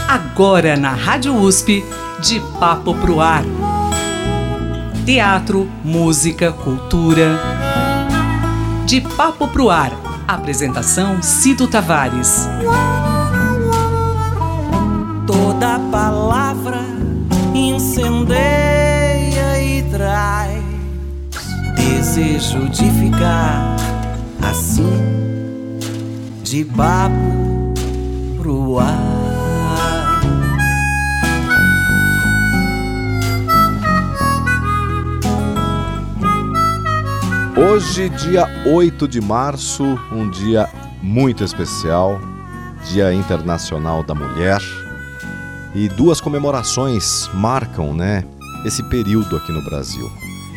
Agora na Rádio USP, De Papo Pro Ar. Teatro, música, cultura. De Papo Pro Ar. Apresentação Cido Tavares. Toda palavra incendeia e traz desejo de ficar assim, de papo pro ar. Hoje, dia 8 de março, um dia muito especial, Dia Internacional da Mulher. E duas comemorações marcam, esse período aqui no Brasil.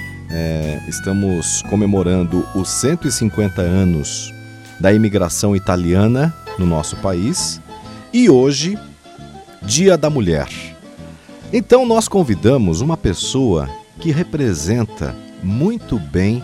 Estamos comemorando os 150 anos da imigração italiana no nosso país e hoje, Dia da Mulher. Então nós convidamos uma pessoa que representa muito bem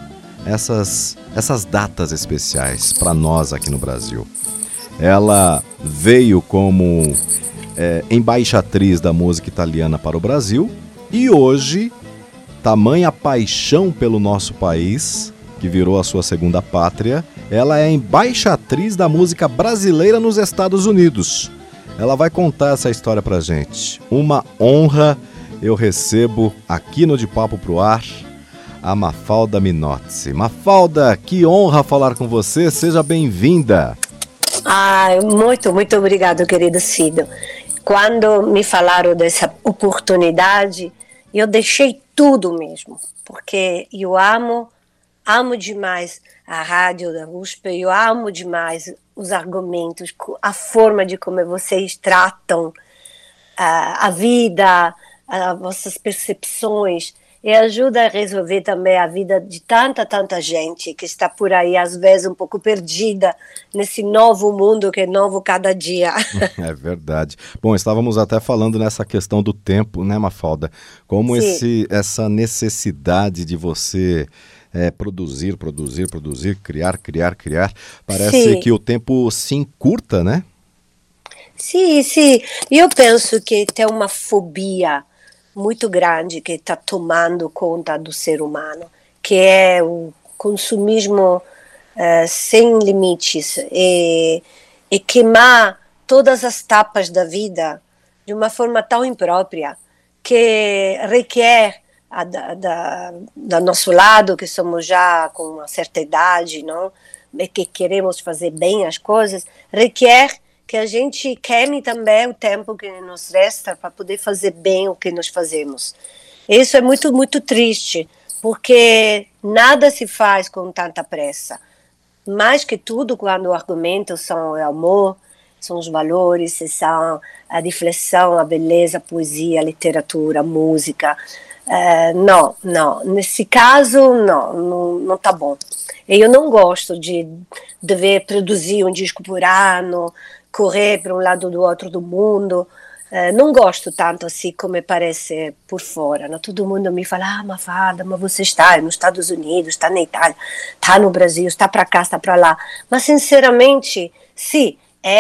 essas datas especiais para nós aqui no Brasil. Ela veio como embaixatriz da música italiana para o Brasil e hoje, tamanha paixão pelo nosso país, que virou a sua segunda pátria, ela é embaixatriz da música brasileira nos Estados Unidos. Ela vai contar essa história pra gente. Uma honra eu recebo aqui no De Papo Pro Ar a Mafalda Minozzi. Mafalda, que honra falar com você, seja bem-vinda. Muito obrigado, querido Cido. Quando me falaram dessa oportunidade, eu deixei tudo mesmo, porque eu amo demais a rádio da USP, eu amo demais os argumentos, a forma de como vocês tratam a vida, as vossas percepções, e ajuda a resolver também a vida de tanta gente que está por aí, às vezes um pouco perdida nesse novo mundo que é novo cada dia. É verdade. Bom, estávamos até falando nessa questão do tempo, né, Mafalda? Como essa necessidade de você produzir, criar. Parece que o tempo se encurta, né? Sim. Eu penso que tem uma fobia muito grande que está tomando conta do ser humano, que é o consumismo sem limites e queimar todas as etapas da vida de uma forma tão imprópria que requer do nosso lado, que somos já com uma certa idade, não? E que queremos fazer bem as coisas, requer que a gente queime também o tempo que nos resta para poder fazer bem o que nós fazemos. Isso é muito triste, porque nada se faz com tanta pressa. Mais que tudo, quando o argumento são o amor, são os valores, são a reflexão, a beleza, a poesia, a literatura, a música. Não, nesse caso não tá bom. Eu não gosto de dever produzir um disco por ano, correr para um lado do outro do mundo. Não gosto tanto assim como parece por fora. Não? Todo mundo me fala, Mafalda, mas você está nos Estados Unidos, está na Itália, está no Brasil, está para cá, está para lá. Mas sinceramente, sim,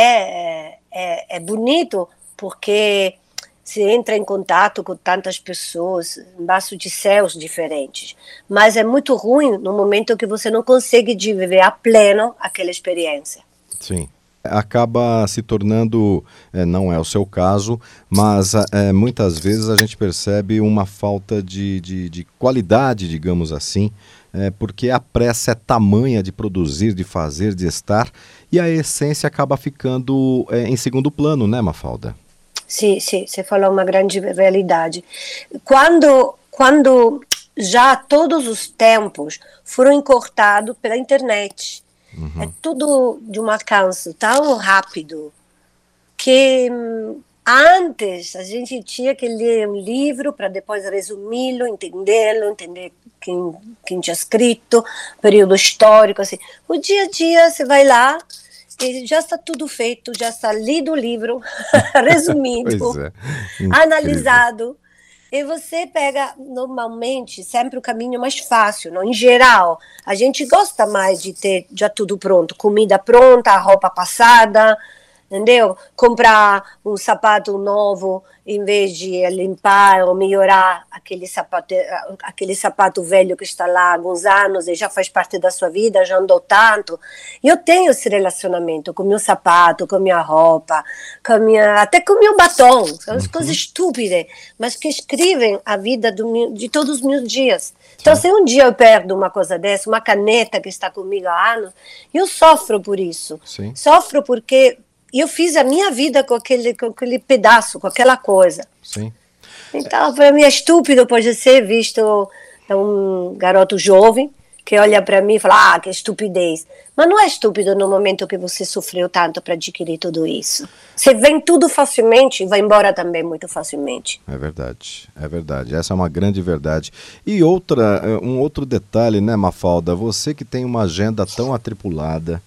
é bonito porque se entra em contato com tantas pessoas embaixo de céus diferentes, mas é muito ruim no momento que você não consegue viver a pleno aquela experiência. Sim. Acaba se tornando, não é o seu caso, mas muitas vezes a gente percebe uma falta de qualidade, digamos assim, porque a pressa é tamanha de produzir, de fazer, de estar, e a essência acaba ficando em segundo plano, né, Mafalda? Sim, você falou uma grande realidade. Quando já todos os tempos foram encurtados pela internet, é tudo de um alcance tão rápido que antes a gente tinha que ler um livro para depois resumi-lo, entender quem tinha escrito, período histórico, assim. O dia a dia você vai lá e já está tudo feito, já está lido o livro, resumido, analisado. E você pega, normalmente, sempre o caminho mais fácil, não? Em geral, a gente gosta mais de ter já tudo pronto, comida pronta, a roupa passada, entendeu? Comprar um sapato novo em vez de limpar ou melhorar aquele sapato velho que está lá há alguns anos e já faz parte da sua vida, já andou tanto. Eu tenho esse relacionamento com o meu sapato, com a minha roupa, até com o meu batom, são as coisas estúpidas, mas que escrevem a vida de todos os meus dias. Então, se um dia eu perdo uma coisa dessa, uma caneta que está comigo há anos, eu sofro por isso. Sim. Sofro porque eu fiz a minha vida com aquele pedaço, com aquela coisa. Sim. Então, para mim é estúpido, pode ser visto um garoto jovem que olha para mim e fala, que estupidez. Mas não é estúpido no momento que você sofreu tanto para adquirir tudo isso. Você vem tudo facilmente e vai embora também muito facilmente. É verdade. Essa é uma grande verdade. E um outro detalhe, né, Mafalda? Você que tem uma agenda tão atribulada,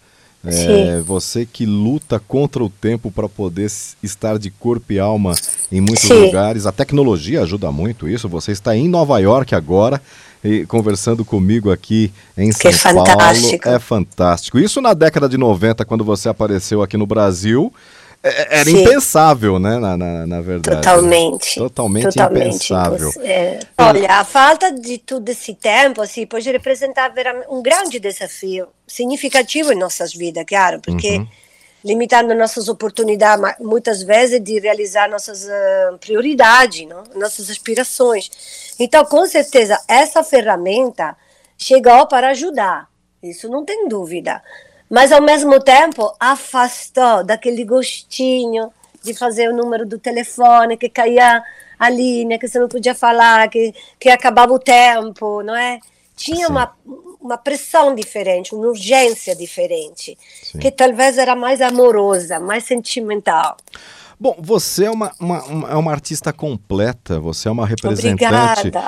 você que luta contra o tempo para poder estar de corpo e alma em muitos lugares. A tecnologia ajuda muito isso. Você está em Nova York agora, conversando comigo aqui em São Paulo. Fantástico. É fantástico. Isso na década de 90, quando você apareceu aqui no Brasil, era impensável, né, na verdade. Totalmente impensável. Olha, a falta de todo esse tempo assim, pode representar um grande desafio, significativo em nossas vidas, claro, porque limitando nossas oportunidades, muitas vezes, de realizar nossas prioridades, não? Nossas aspirações. Então, com certeza, essa ferramenta chegou para ajudar, isso não tem dúvida. Mas, ao mesmo tempo, afastou daquele gostinho de fazer o número do telefone, que caía a linha, que você não podia falar, que acabava o tempo, não é? Tinha uma pressão diferente, uma urgência diferente, que talvez era mais amorosa, mais sentimental. Bom, você é uma artista completa, você é uma representante. Obrigada.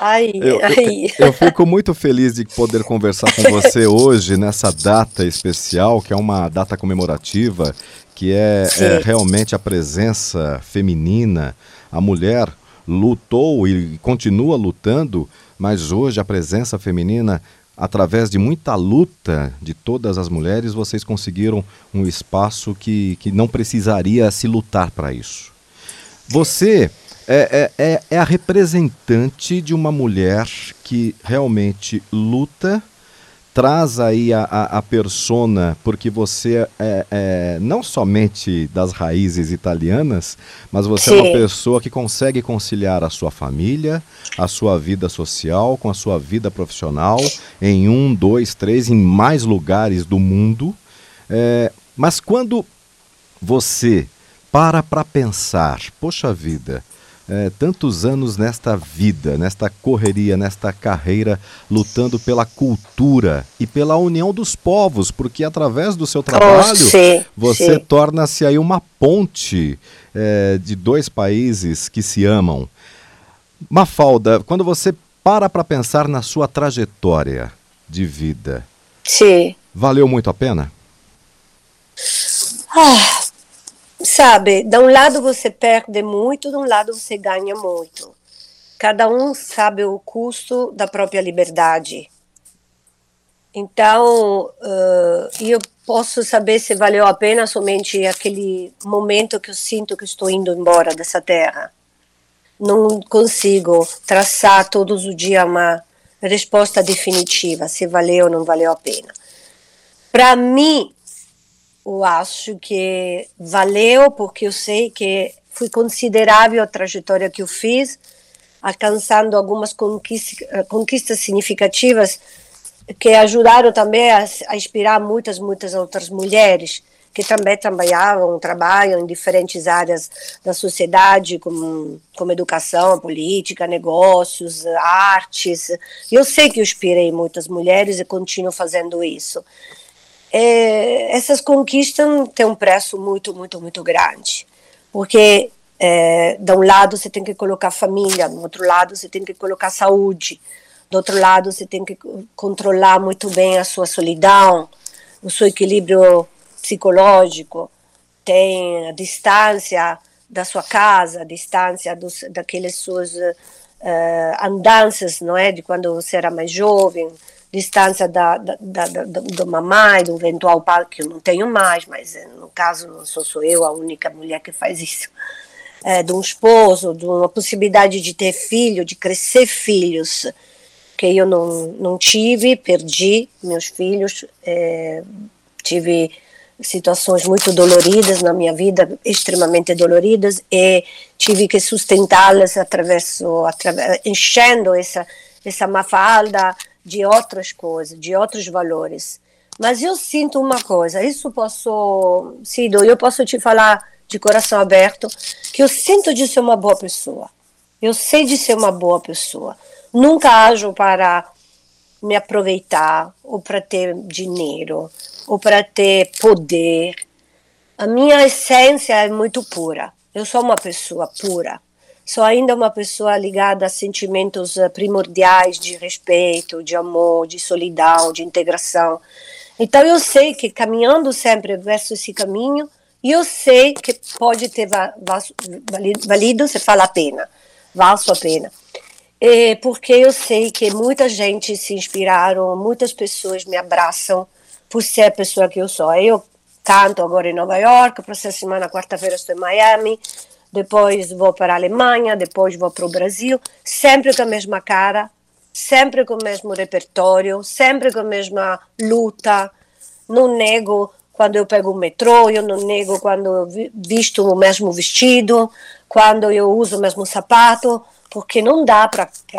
Eu fico muito feliz de poder conversar com você hoje, nessa data especial, que é uma data comemorativa, que é realmente a presença feminina. A mulher lutou e continua lutando, mas hoje a presença feminina, através de muita luta de todas as mulheres, vocês conseguiram um espaço que não precisaria se lutar para isso. Você é a representante de uma mulher que realmente luta, traz aí a persona, porque você é não somente das raízes italianas, mas você é uma pessoa que consegue conciliar a sua família, a sua vida social com a sua vida profissional, em 1, 2, 3, em mais lugares do mundo. Mas quando você para pensar, poxa vida, tantos anos nesta vida, nesta correria, nesta carreira, lutando pela cultura e pela união dos povos, porque através do seu trabalho você torna-se aí uma ponte de dois países que se amam. Mafalda, quando você para pensar na sua trajetória de vida, valeu muito a pena? Sabe, de um lado você perde muito, de um lado você ganha muito. Cada um sabe o custo da própria liberdade. Então, eu posso saber se valeu a pena somente aquele momento que eu sinto que estou indo embora dessa terra. Não consigo traçar todos os dias uma resposta definitiva, se valeu ou não valeu a pena. Para mim, eu acho que valeu, porque eu sei que foi considerável a trajetória que eu fiz, alcançando algumas conquistas significativas que ajudaram também a inspirar muitas outras mulheres que também trabalham em diferentes áreas da sociedade, como educação, política, negócios, artes. Eu sei que eu inspirei muitas mulheres e continuo fazendo isso. Essas conquistas têm um preço muito, muito, muito grande, porque de um lado você tem que colocar família, do outro lado você tem que colocar saúde, do outro lado você tem que controlar muito bem a sua solidão, o seu equilíbrio psicológico, tem a distância da sua casa, a distância daquelas suas andanças, não é, de quando você era mais jovem, distância da mamãe, do eventual pai, que eu não tenho mais, mas no caso não sou eu a única mulher que faz isso, de um esposo, de uma possibilidade de ter filho, de crescer filhos, que eu não tive, perdi meus filhos, tive situações muito doloridas na minha vida, extremamente doloridas, e tive que sustentá-las enchendo essa mafalda de outras coisas, de outros valores. Mas eu sinto uma coisa, Cido, eu posso te falar de coração aberto, que eu sinto de ser uma boa pessoa. Eu sei de ser uma boa pessoa. Nunca ajo para me aproveitar, ou para ter dinheiro, ou para ter poder. A minha essência é muito pura. Eu sou uma pessoa pura. Sou ainda uma pessoa ligada a sentimentos primordiais de respeito, de amor, de solidão, de integração. Então eu sei que caminhando sempre verso esse caminho, eu sei que pode ter valido, se fala a pena, valso a pena. Porque eu sei que muita gente se inspiraram, muitas pessoas me abraçam por ser a pessoa que eu sou. Eu canto agora em Nova York, próxima semana, quarta-feira, estou em Miami, depois vou para a Alemanha, depois vou para o Brasil, sempre com a mesma cara, sempre com o mesmo repertório, sempre com a mesma luta. Não nego quando eu pego o metrô, eu não nego quando eu visto o mesmo vestido, quando eu uso o mesmo sapato, porque não dá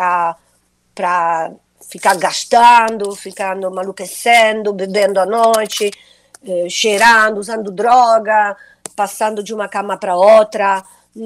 para ficar gastando, ficando maluquecendo, bebendo à noite, cheirando, usando droga, passando de uma cama para outra.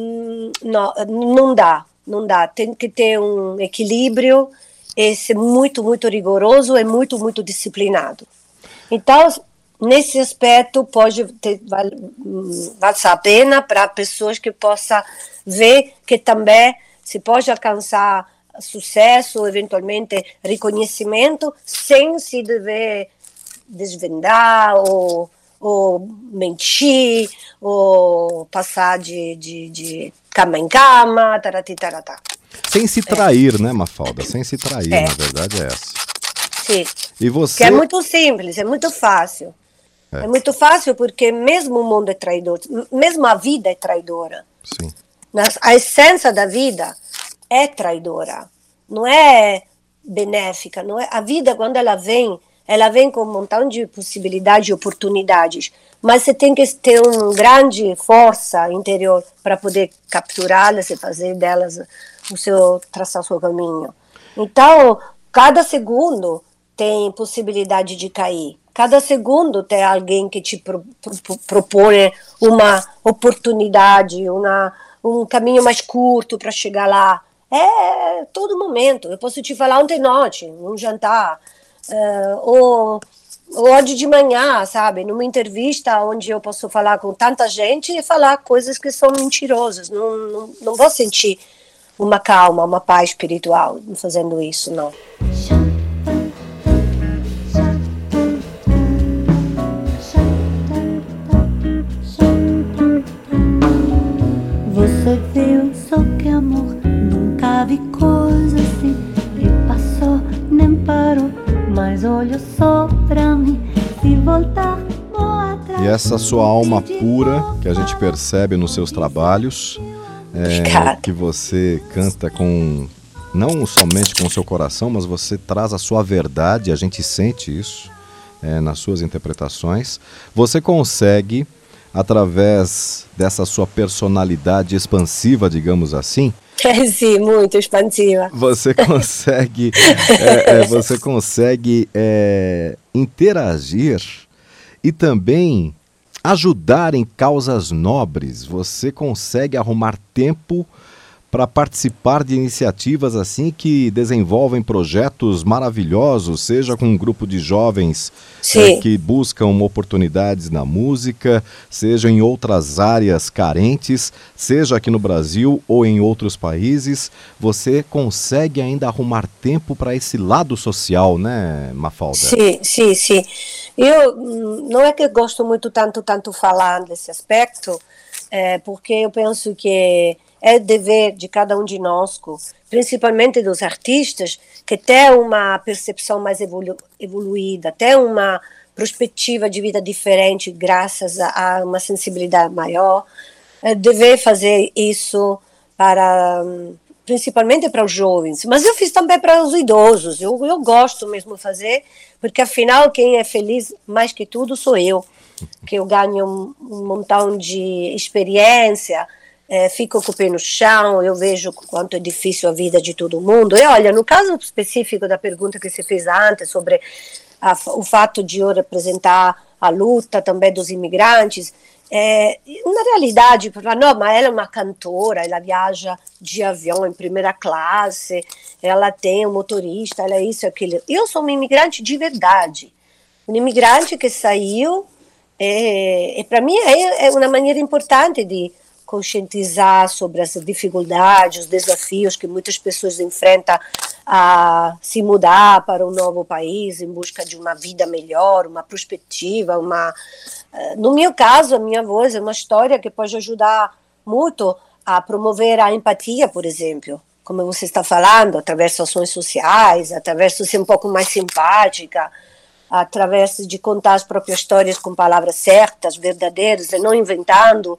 Não dá. Tem que ter um equilíbrio e ser muito, muito rigoroso e muito, muito disciplinado. Então, nesse aspecto, pode valer a pena para pessoas que possam ver que também se pode alcançar sucesso, eventualmente reconhecimento, sem se dever desvendar ou mentir, ou passar de cama em cama, taratá. Sem se trair, né, Mafalda? Sem se trair, na verdade é essa. Sim. E você... Que é muito simples, é muito fácil. É muito fácil porque mesmo o mundo é traidor, mesmo a vida é traidora. Sim. A essência da vida é traidora, não é benéfica. Não é, a vida, quando ela vem com um montão de possibilidades e oportunidades, mas você tem que ter uma grande força interior para poder capturá-las e fazer delas traçar o seu caminho. Então, cada segundo tem possibilidade de cair. Cada segundo tem alguém que te propõe uma oportunidade, um caminho mais curto para chegar lá. É todo momento. Eu posso te falar ontem à noite, num jantar, ou hoje de manhã, sabe? Numa entrevista onde eu posso falar com tanta gente e falar coisas que são mentirosas. Não vou sentir uma calma, uma paz espiritual fazendo isso, não. Você viu só que amor, nunca vi coisa assim. E passou, nem parou, mas olhou só pra mim. Se voltar, vou atrás. E essa sua alma pura, que a gente percebe nos seus trabalhos, que você canta com, não somente com o seu coração, mas você traz a sua verdade, a gente sente isso nas suas interpretações. Você consegue, através dessa sua personalidade expansiva, digamos assim, sim, muito expansiva. Você consegue, interagir e também ajudar em causas nobres. Você consegue arrumar tempo para participar de iniciativas assim que desenvolvem projetos maravilhosos, seja com um grupo de jovens que buscam oportunidades na música, seja em outras áreas carentes, seja aqui no Brasil ou em outros países. Você consegue ainda arrumar tempo para esse lado social, né, Mafalda? Sim. Eu não é que eu gosto muito tanto falar desse aspecto, porque eu penso que é dever de cada um de nós, principalmente dos artistas, que tem uma percepção mais evoluída, tem uma perspectiva de vida diferente, graças a uma sensibilidade maior, dever fazer isso principalmente para os jovens, mas eu fiz também para os idosos, eu gosto mesmo de fazer, porque afinal quem é feliz mais que tudo sou eu, que eu ganho um montão de experiência, fico com o pé no chão, eu vejo quanto é difícil a vida de todo mundo. E olha, no caso específico da pergunta que você fez antes, sobre o fato de eu representar a luta também dos imigrantes, na realidade, não, mas ela é uma cantora, ela viaja de avião em primeira classe, ela tem um motorista, ela é isso, aquilo. Eu sou uma imigrante de verdade, um imigrante que saiu, e para mim é uma maneira importante de conscientizar sobre as dificuldades, os desafios que muitas pessoas enfrentam a se mudar para um novo país em busca de uma vida melhor, uma perspectiva, no meu caso, a minha voz é uma história que pode ajudar muito a promover a empatia, por exemplo, como você está falando, através das ações sociais, através de ser um pouco mais simpática, através de contar as próprias histórias com palavras certas, verdadeiras, e não inventando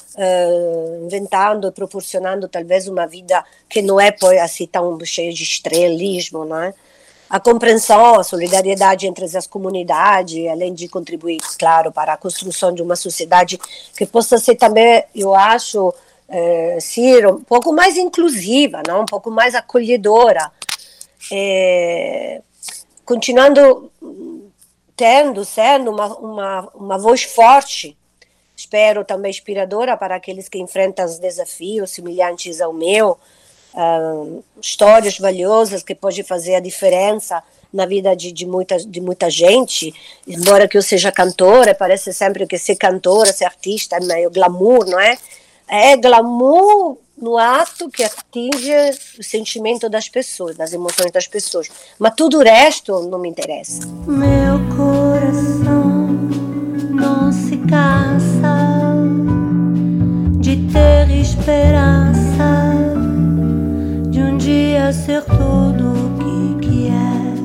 e proporcionando talvez uma vida que não é assim tão cheia de estrelismo, não é? A compreensão, a solidariedade entre as comunidades, além de contribuir, claro, para a construção de uma sociedade que possa ser também, eu acho, ser um pouco mais inclusiva, não? Um pouco mais acolhedora, continuando sendo uma voz forte, espero também inspiradora para aqueles que enfrentam os desafios semelhantes ao meu, histórias valiosas que podem fazer a diferença na vida de muita gente. Embora que eu seja cantora, parece sempre que ser cantora, ser artista é meio glamour, não é? É glamour no ato que atinge o sentimento das pessoas, das emoções das pessoas, mas tudo o resto não me interessa. Meu coração não se cansa de ter esperança de um dia ser tudo o que é.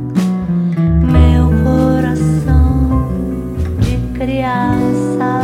Meu coração de criança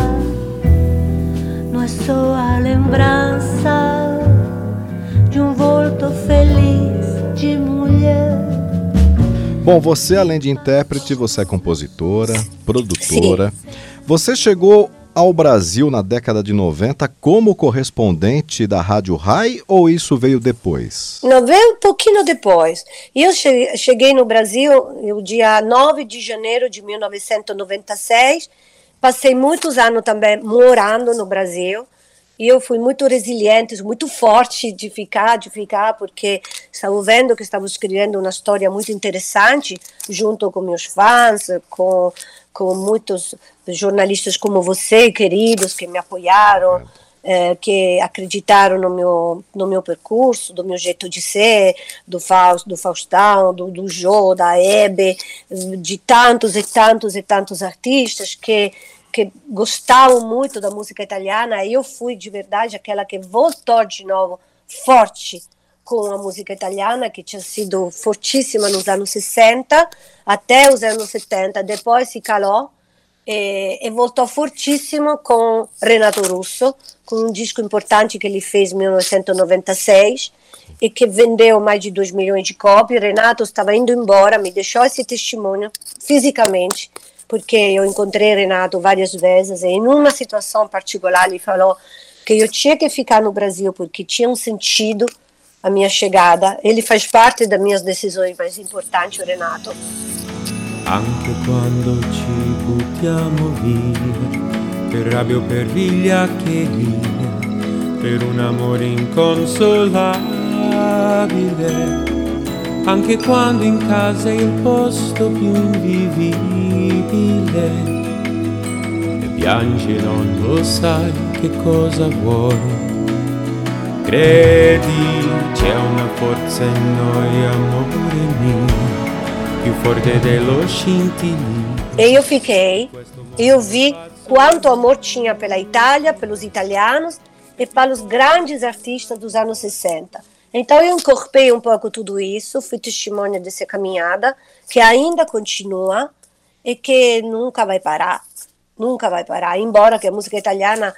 não é só a lembrança de um volto feliz de mulher. Bom, você além de intérprete, você é compositora, produtora. Sim. Você chegou ao Brasil na década de 90 como correspondente da Rádio Rai ou isso veio depois? Não, veio um pouquinho depois. Eu cheguei no Brasil no dia 9 de janeiro de 1996, passei muitos anos também morando no Brasil, e eu fui muito resiliente, muito forte de ficar, porque estava vendo que estava escrevendo uma história muito interessante, junto com meus fãs, com muitos jornalistas como você, queridos, que me apoiaram, que acreditaram no meu percurso, do meu jeito de ser, do Faustão, do Jô, da Hebe, de tantos e tantos e tantos artistas que gostavam muito da música italiana. E eu fui de verdade aquela que voltou de novo forte com a música italiana, que tinha sido fortíssima nos anos 60 até os anos 70, depois se calou e voltou fortíssimo com Renato Russo, com um disco importante que ele fez em 1996 e que vendeu mais de 2 milhões de cópias. Renato estava indo embora, me deixou esse testemunho fisicamente, porque eu encontrei Renato várias vezes, e em uma situação particular ele falou que eu tinha que ficar no Brasil porque tinha um sentido a minha chegada. Ele faz parte das minhas decisões mais importantes, Renato. Anche quando ci buttiamo via, per rabbia o per vigliaccheria, per un amore inconsolabile, anche quando in casa è il posto più invivibile e piangi e non lo sai che cosa vuoi. Credi, c'è una forza in noi, amore mio, più forte dello scintillio. E eu fiquei, eu vi quanto amor tinha pela Itália, pelos italianos, e para os grandes artistas dos anos 60. Então eu incorporei um pouco tudo isso, fui testemunha dessa caminhada, que ainda continua e que nunca vai parar, embora que a música italiana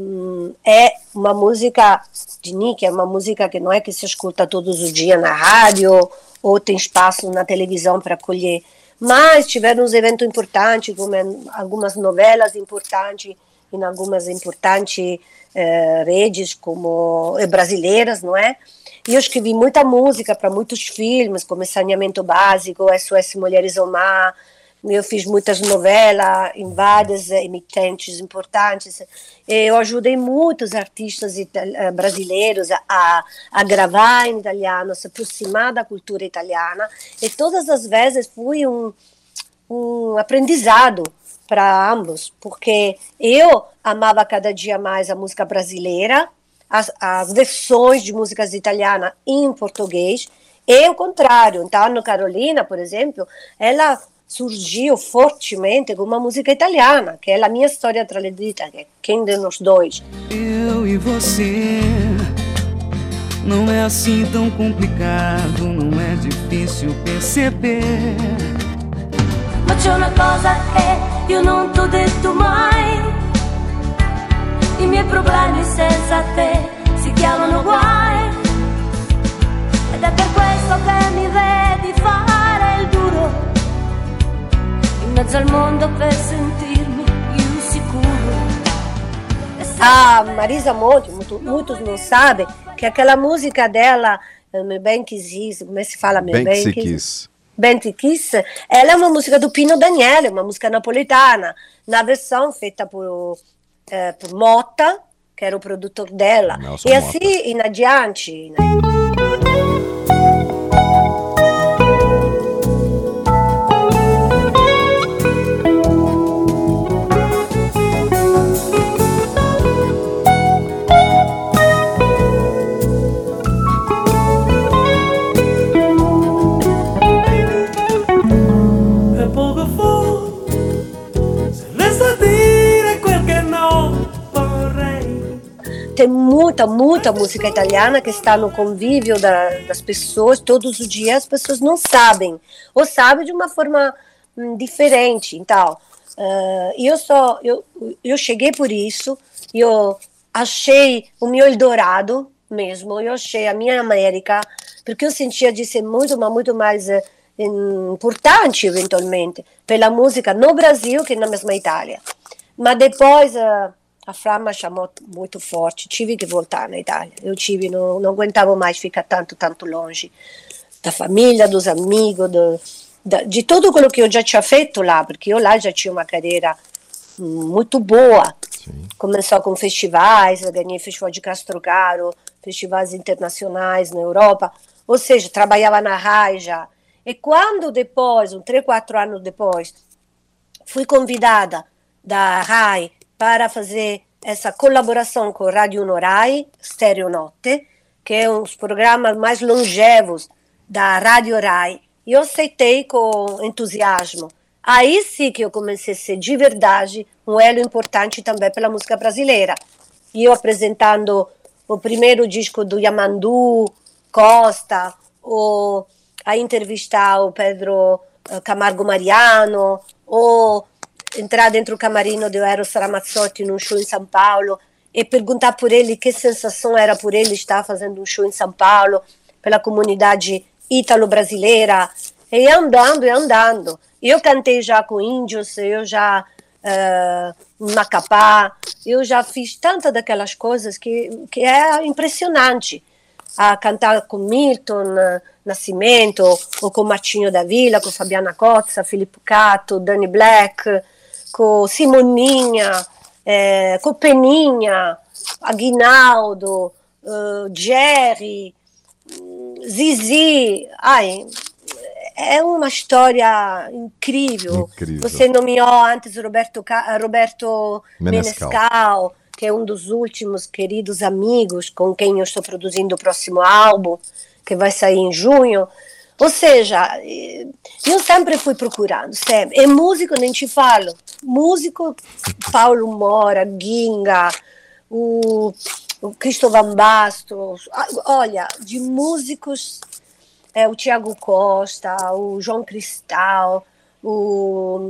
é uma música de nicchia, é uma música que não é que se escuta todos os dias na rádio ou tem espaço na televisão para acolher, mas tiveram uns eventos importantes, como algumas novelas importantes, em algumas importantes redes como brasileiras, não é? E eu escrevi muita música para muitos filmes, como Saneamento Básico, SOS Mulheres ao Mar. Eu fiz muitas novelas em várias emitentes importantes. Eu ajudei muitos artistas brasileiros a gravar em italiano, a se aproximar da cultura italiana. E todas as vezes foi um aprendizado para ambos, porque eu amava cada dia mais a música brasileira, as versões de músicas italianas em português, e o contrário. Então, Ana Carolina, por exemplo, ela surgiu fortemente com uma música italiana, que é a minha história tradita, que é Quem de nós dois. Eu e você, não é assim tão complicado, não é difícil perceber. Ma c'è una cosa che io non t'ho detto mai: i miei problemi senza te si chiamano guai. Ed è per questo che mi vedi fare il duro in mezzo al mondo per sentirmi insicuro. A Marisa Monte, muitos não sabem, que aquela música dela, Bem Quis, como é que se fala? Bem Quis. Bem Quis, ela é uma música do Pino Daniele, uma música napolitana, na versão feita por Motta, que era o produtor dela. Nelson e assim Motta. In adiante. Tem muita música italiana que está no convívio das pessoas, todos os dias as pessoas não sabem, ou sabem de uma forma diferente. Então, eu cheguei por isso, eu achei o meu Eldorado mesmo, eu achei a minha América, porque eu sentia de ser muito mais importante, eventualmente, pela música no Brasil que na mesma Itália. Mas depois a fama chamou muito forte, tive que voltar na Itália. Não aguentava mais ficar tanto longe da família, dos amigos, de tudo aquilo que eu já tinha feito lá, porque eu lá já tinha uma carreira muito boa. Sim. Começou com festivais, eu ganhei festival de Castrocaro, festivais internacionais na Europa, ou seja, trabalhava na RAI já. E quando depois, 3, 4 anos depois, fui convidada da RAI para fazer essa colaboração com a Rádio Norai, Stereo Notte, que é um dos programas mais longevos da Rádio Rai. E eu aceitei com entusiasmo. Aí sim que eu comecei a ser de verdade um elo importante também pela música brasileira. E eu apresentando o primeiro disco do Yamandu Costa, ou a entrevistar o Pedro Camargo Mariano, ou entrar dentro do camarino do Eros Ramazzotti num show em São Paulo e perguntar por ele que sensação era por ele estar fazendo um show em São Paulo, pela comunidade ítalo-brasileira, e andando. Eu cantei já com índios, eu já Macapá, eu já fiz tantas daquelas coisas que é impressionante. A cantar com Milton Nascimento, ou com Martinho da Vila, com Fabiana Cozza, Filippo Cato, Dani Black, com Simoninha, com Peninha, Aguinaldo, Jerry, Zizi. É uma história incrível. Você nomeou antes Roberto Menescal, que é um dos últimos queridos amigos com quem eu estou produzindo o próximo álbum, que vai sair em junho. Ou seja, eu sempre fui procurando, sempre. E músico nem te falo. Músico, Paulo Moura, Ginga, o Cristóvão Bastos, olha, de músicos, o Tiago Costa, o João Cristal, o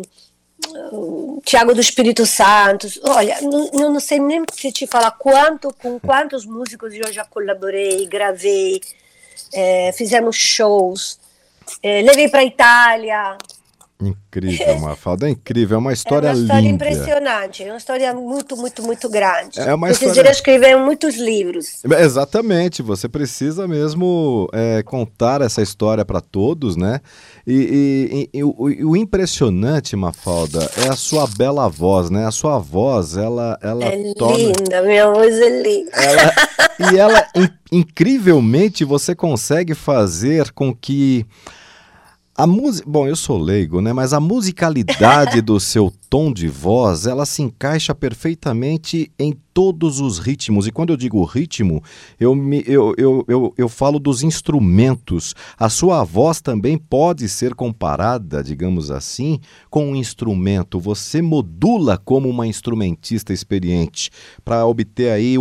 Tiago do Espírito Santo. Olha, não sei nem te falar com quantos músicos eu já colaborei, gravei, fizemos shows, levei para a Itália. Incrível, Mafalda, é incrível, é uma história linda. É uma história impressionante, é uma história muito, muito, muito grande. É uma Precisaria escrever muitos livros. Exatamente, você precisa mesmo contar essa história para todos, né? E o impressionante, Mafalda, é a sua bela voz, né? A sua voz, ela linda, minha voz é linda. Incrivelmente, você consegue fazer com que a música, bom, eu sou leigo, né? Mas a musicalidade do seu tom de voz, ela se encaixa perfeitamente em todos os ritmos. E quando eu digo ritmo, eu falo dos instrumentos. A sua voz também pode ser comparada, digamos assim, com um instrumento. Você modula como uma instrumentista experiente para obter aí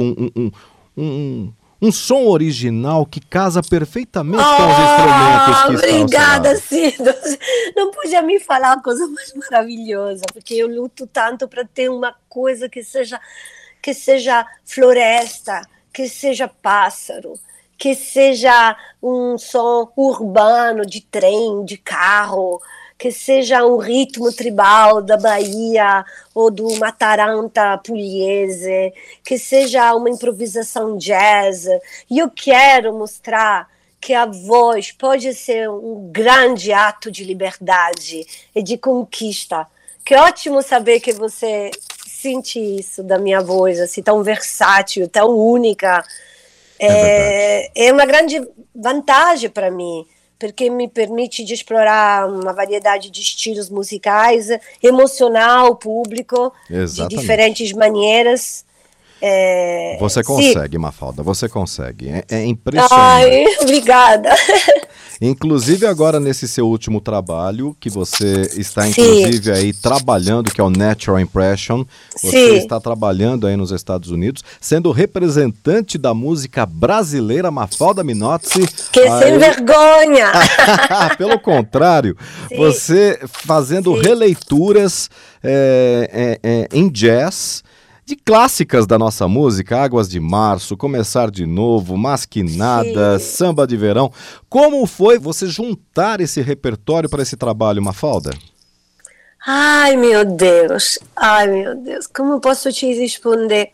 um som original que casa perfeitamente com os instrumentos que estão. Obrigada, Cido. Não podia me falar uma coisa mais maravilhosa, porque eu luto tanto para ter uma coisa que seja floresta, que seja pássaro, que seja um som urbano de trem, de carro, que seja um ritmo tribal da Bahia ou do Mataranta pugliese, que seja uma improvisação jazz. E eu quero mostrar que a voz pode ser um grande ato de liberdade e de conquista. Que ótimo saber que você sente isso da minha voz, assim, tão versátil, tão única. É uma grande vantagem para mim, porque me permite de explorar uma variedade de estilos musicais, emocionar o público de diferentes maneiras. Você consegue, Mafalda, você consegue. É impressionante. Ai, obrigada. Inclusive agora nesse seu último trabalho, que você está inclusive aí trabalhando, que é o Natural Impression, você está trabalhando aí nos Estados Unidos, sendo representante da música brasileira, Mafalda Minozzi. Que sem vergonha! Pelo contrário, você fazendo releituras em jazz, de clássicas da nossa música, Águas de Março, Começar de Novo, Masquinada, Samba de Verão. Como foi você juntar esse repertório para esse trabalho, Mafalda? Ai, meu Deus, como eu posso te responder?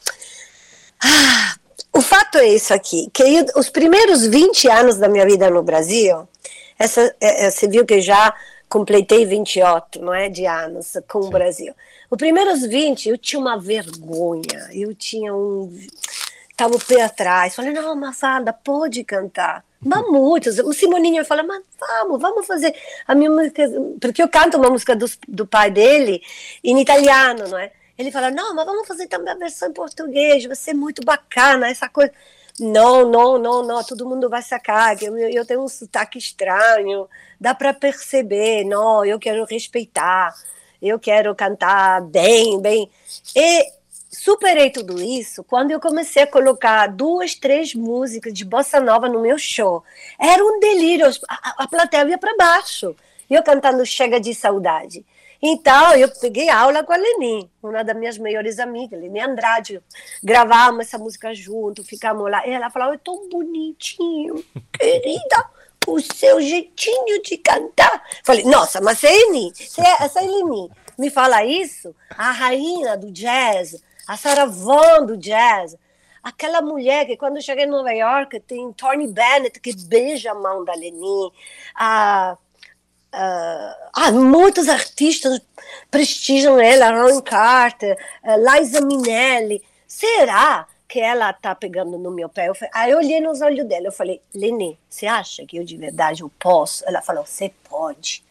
O fato é isso aqui, que os primeiros 20 anos da minha vida no Brasil, você viu que já completei 28, não é, de anos com o Brasil. Os primeiros 20, eu tinha uma vergonha, estava o pé atrás, falei, não, Mafalda, pode cantar. Muitos, o Simoninho falou, mas vamos fazer a minha música, porque eu canto uma música do pai dele em italiano, não é? Ele fala, não, mas vamos fazer também a versão em português, vai ser muito bacana, essa coisa. Não, todo mundo vai sacar, que eu tenho um sotaque estranho, dá para perceber, não, eu quero respeitar. Eu quero cantar bem. E superei tudo isso quando eu comecei a colocar 2, 3 músicas de bossa nova no meu show. Era um delírio, a plateia ia para baixo. Eu cantando Chega de Saudade. Então, eu peguei aula com a Leni, uma das minhas melhores amigas, Leni Andrade. Gravamos essa música junto, ficamos lá. E ela falava, é tão bonitinho, querida. O seu jeitinho de cantar. Falei, nossa, mas se essa Leni me fala isso, a rainha do jazz, a Sarah Vaughan do jazz, aquela mulher que quando eu cheguei em Nova York tem Tony Bennett que beija a mão da Leni, muitos artistas prestigiam ela, Ron Carter, Liza Minnelli. Será que ela está pegando no meu pé? Aí eu olhei nos olhos dela, eu falei, Leni, você acha que eu de verdade eu posso? Ela falou, você pode,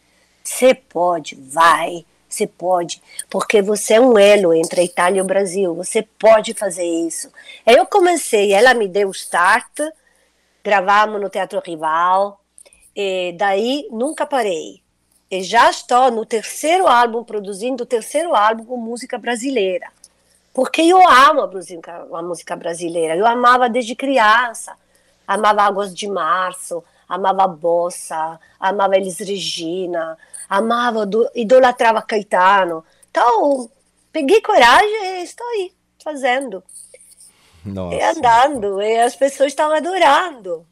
vai, você pode, porque você é um elo entre a Itália e o Brasil, você pode fazer isso. Aí eu comecei, ela me deu o start, gravamos no Teatro Rival, e daí nunca parei. E já estou no terceiro álbum, produzindo o terceiro álbum com música brasileira. Porque eu amo a música brasileira. Eu amava desde criança. Amava Águas de Março, amava Bossa, amava Elis Regina, idolatrava Caetano. Então, peguei coragem e estou aí, fazendo. Nossa. E andando, e as pessoas estão adorando.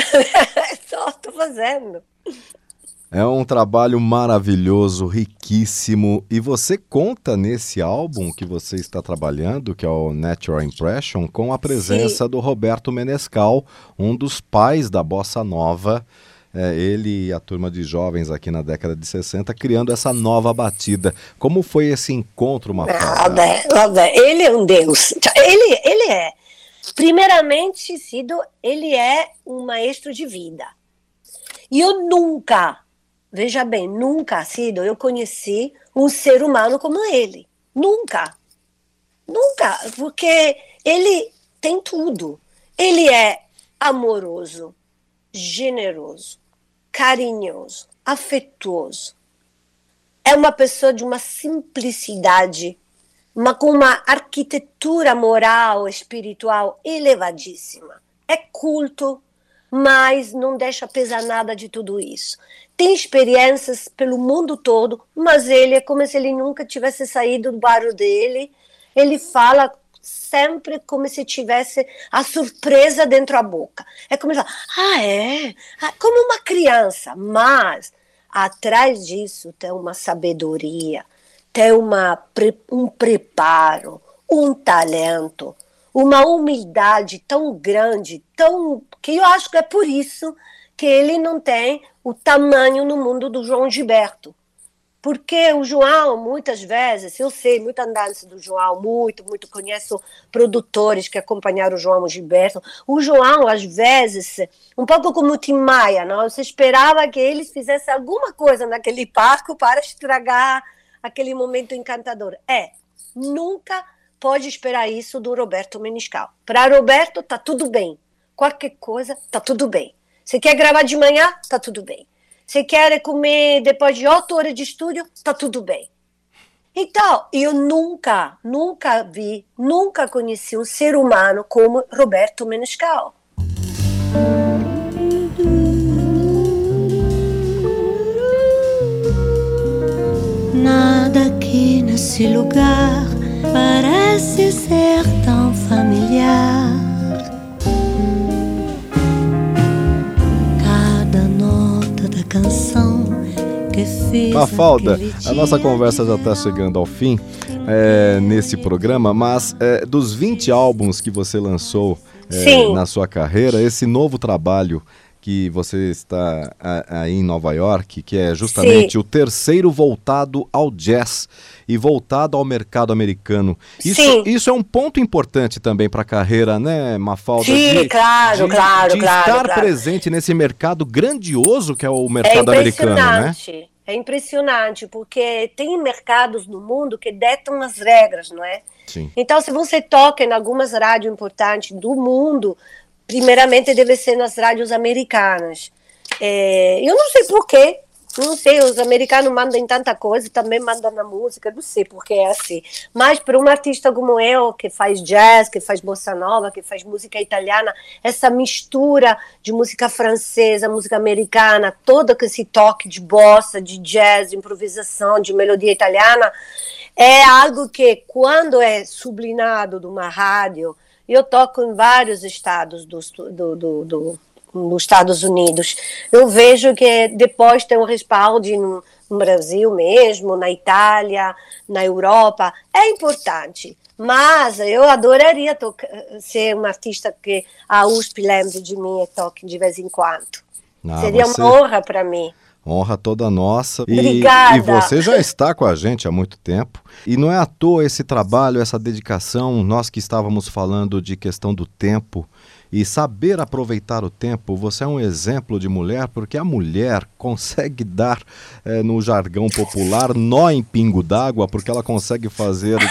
Só estou fazendo. É um trabalho maravilhoso, riquíssimo. E você conta nesse álbum que você está trabalhando, que é o Natural Impression, com a presença do Roberto Menescal, um dos pais da Bossa Nova. Ele e a turma de jovens aqui na década de 60, criando essa nova batida. Como foi esse encontro, Mafalda? Ele é um deus. Ele é. Primeiramente, Cido, ele é um maestro de vida. E eu nunca... Veja bem, nunca, Cido, eu conheci um ser humano como ele. Nunca. Nunca. Porque ele tem tudo. Ele é amoroso, generoso, carinhoso, afetuoso. É uma pessoa de uma simplicidade, com uma arquitetura moral, espiritual elevadíssima. É culto, mas não deixa pesar nada de tudo isso. Tem experiências pelo mundo todo, mas ele é como se ele nunca tivesse saído do bairro dele. Ele fala sempre como se tivesse a surpresa dentro da boca. É como ele fala, como uma criança, mas atrás disso tem uma sabedoria, tem um preparo, um talento, uma humildade tão grande, que eu acho que é por isso que ele não tem o tamanho no mundo do João Gilberto. Porque o João, muitas vezes, eu sei muita andança do João, muito, conheço produtores que acompanharam o João Gilberto. O João, às vezes, um pouco como o Tim Maia, não? Você esperava que eles fizessem alguma coisa naquele palco para estragar aquele momento encantador. Nunca pode esperar isso do Roberto Menescal. Para Roberto, tá tudo bem. Qualquer coisa, tá tudo bem. Você quer gravar de manhã? Tá tudo bem. Você quer comer depois de 8 horas de estúdio? Tá tudo bem. Então, eu nunca conheci um ser humano como Roberto Menescal. Nada aqui nesse lugar parece ser tão familiar. Canção que fez Mafalda, a nossa conversa já está chegando ao fim nesse programa, mas dos 20 álbuns que você lançou na sua carreira, esse novo trabalho que você está aí em Nova York, que é justamente o terceiro voltado ao jazz e voltado ao mercado americano. Isso é um ponto importante também para a carreira, né, Mafalda? Sim, claro. Estar presente nesse mercado grandioso que é o mercado americano, né? É impressionante, porque tem mercados no mundo que ditam as regras, não é? Sim. Então, se você toca em algumas rádios importantes do mundo, primeiramente deve ser nas rádios americanas. Eu não sei porquê, não sei, os americanos mandam em tanta coisa, também mandam na música, não sei porque é assim. Mas para um artista como eu, que faz jazz, que faz bossa nova, que faz música italiana, essa mistura de música francesa, música americana, todo esse toque de bossa, de jazz, de improvisação, de melodia italiana, é algo que, quando é sublinhado de uma rádio, eu toco em vários estados nos Estados Unidos. Eu vejo que depois tem um respaldo no Brasil mesmo, na Itália, na Europa. É importante, mas eu adoraria ser uma artista que a USP lembre de mim e toque de vez em quando. Seria uma honra para mim. Honra toda nossa. Obrigada. E você já está com a gente há muito tempo. E não é à toa esse trabalho, essa dedicação. Nós que estávamos falando de questão do tempo e saber aproveitar o tempo. Você é um exemplo de mulher, porque a mulher consegue dar, no jargão popular, nó em pingo d'água, porque ela consegue fazer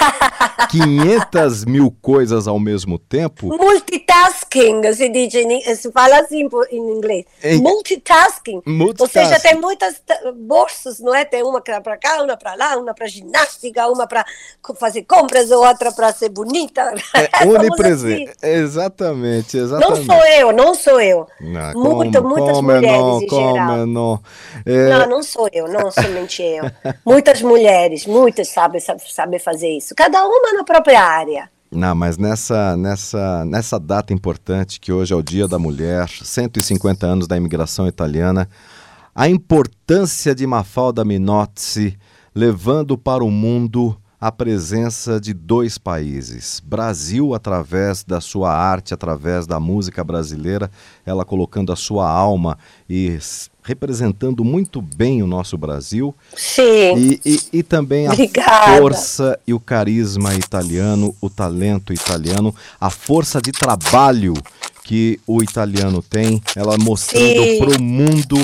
500 mil coisas ao mesmo tempo. Multitasking, se fala assim em inglês. Multitasking. Ou seja, tem muitas bolsas, não é? Tem uma para cá, uma para lá, uma para ginástica, uma para fazer compras, outra para ser bonita. Onipresente. Assim. Exatamente. Não sou eu. Muitas mulheres em geral. Não sou eu, não somente eu. Muitas mulheres, sabem fazer isso. Cada uma na própria área. Não, mas nessa data importante, que hoje é o Dia da Mulher, 150 anos da imigração italiana, a importância de Mafalda Minotti levando para o mundo a presença de 2 países. Brasil, através da sua arte, através da música brasileira, ela colocando a sua alma e representando muito bem o nosso Brasil. Sim. E também a força e o carisma italiano, o talento italiano, a força de trabalho que o italiano tem, ela mostrando para o mundo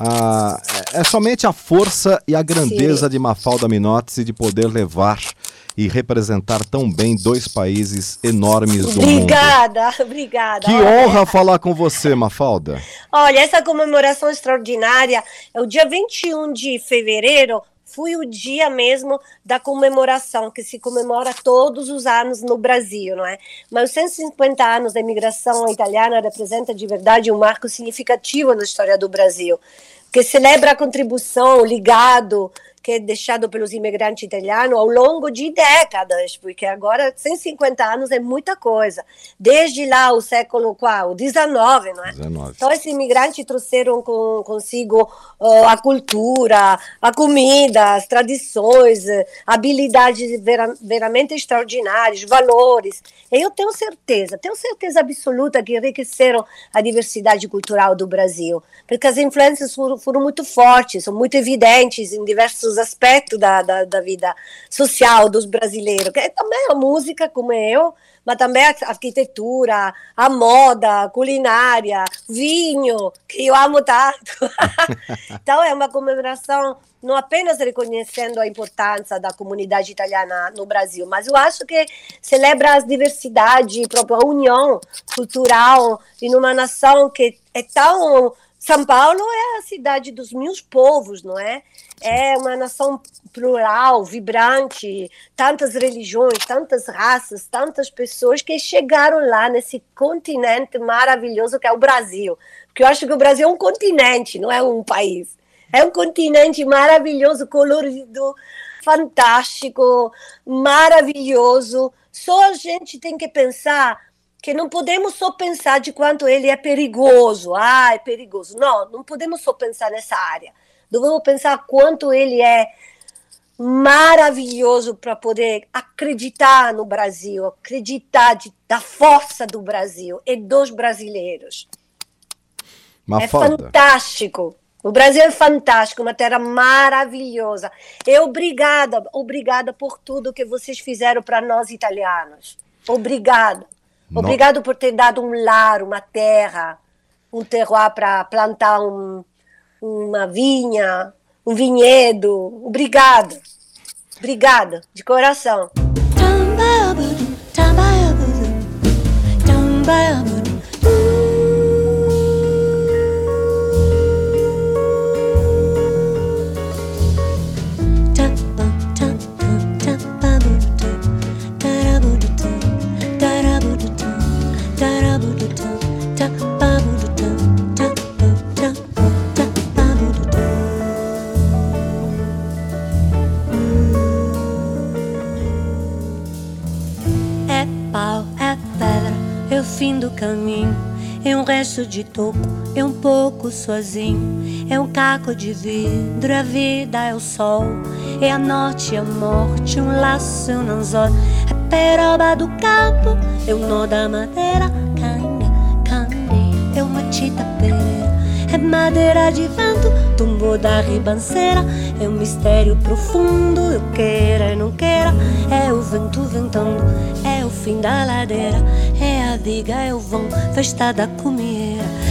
é somente a força e a grandeza de Mafalda Minotti de poder levar e representar tão bem 2 países enormes do mundo. Obrigada. Que honra falar com você, Mafalda. Olha, essa comemoração extraordinária é o dia 21 de fevereiro, foi o dia mesmo da comemoração, que se comemora todos os anos no Brasil, não é? Mas os 150 anos da imigração italiana representa de verdade um marco significativo na história do Brasil, que celebra a contribuição, o legado que é deixado pelos imigrantes italianos ao longo de décadas, porque agora 150 anos é muita coisa. Desde lá o século o 19, não é? 19. Então esses imigrantes trouxeram consigo a cultura, a comida, as tradições, habilidades veramente extraordinárias, valores. E eu tenho certeza absoluta que enriqueceram a diversidade cultural do Brasil, porque as influências foram muito fortes, são muito evidentes em diversos aspectos da vida social dos brasileiros, que é também a música, como eu, mas também a arquitetura, a moda, a culinária, vinho, que eu amo tanto. Então é uma comemoração não apenas reconhecendo a importância da comunidade italiana no Brasil, mas eu acho que celebra a diversidade, a união cultural em uma nação que é tão... São Paulo é a cidade dos 1000 povos, não é? É uma nação plural, vibrante, tantas religiões, tantas raças, tantas pessoas que chegaram lá nesse continente maravilhoso que é o Brasil. Porque eu acho que o Brasil é um continente, não é um país. É um continente maravilhoso, colorido, fantástico, maravilhoso. Só a gente tem que pensar que não podemos só pensar de quanto ele é perigoso. É perigoso. Não podemos só pensar nessa área. Devemos pensar quanto ele é maravilhoso para poder acreditar no Brasil, acreditar da força do Brasil e dos brasileiros. Mafalda. É fantástico. O Brasil é fantástico, uma terra maravilhosa. E obrigada por tudo que vocês fizeram para nós italianos. Obrigada. Obrigado por ter dado um lar, uma terra, um terroir para plantar uma vinha, um vinhedo. Obrigada, de coração. Fim do caminho, é um resto de toco, é um pouco sozinho, é um caco de vidro, a vida é o sol, é a noite e a morte, um laço e um anzol, é peroba do campo, é o nó da madeira, canha, é uma tita pereira, é madeira de vento, tumbo da ribanceira, é um mistério profundo, eu queira e não queira, é o vento ventando, é o fim da ladeira, é a viga, é o vão, festa da comieira,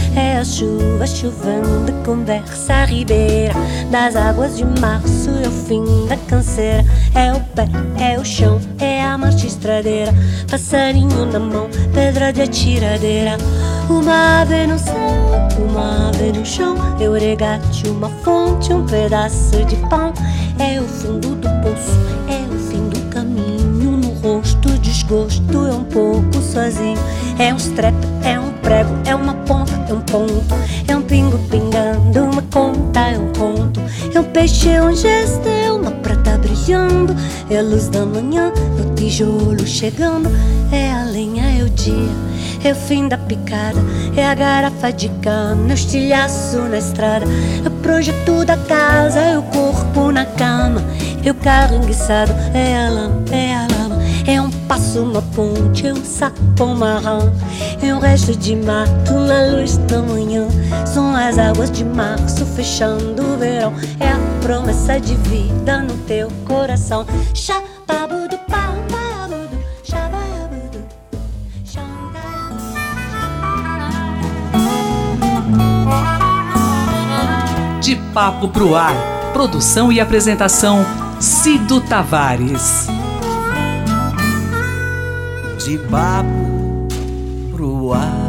É a chuva chovendo, conversa à ribeira das águas de março, é o fim da canseira. É o pé, é o chão, é a marcha estradeira, passarinho na mão, pedra de atiradeira. Uma ave no céu, uma ave no chão, é o regate, uma fonte, um pedaço de pão. É o fundo do poço, é o fim do caminho, no rosto desgosto, é um pouco sozinho. É um strep, é um prego, é uma ponta, é um ponto, é um pingo pingando, uma conta, é um conto. É um peixe, é um gesto, é uma prata brilhando, é a luz da manhã, é o tijolo chegando. É a lenha, é o dia, é o fim da picada, é a garrafa de cana, é o estilhaço na estrada, é o projeto da casa, é o corpo na cama, é o carro enguiçado, é a lama, é a lama. É um passo, uma ponte, é um sapo marrom, é um resto de mato na luz da manhã. São as águas de março fechando o verão, é a promessa de vida no teu coração. Xababudu, pababudu, xababudu, De Papo pro Ar, produção e apresentação Cido Tavares. De papo pro ar.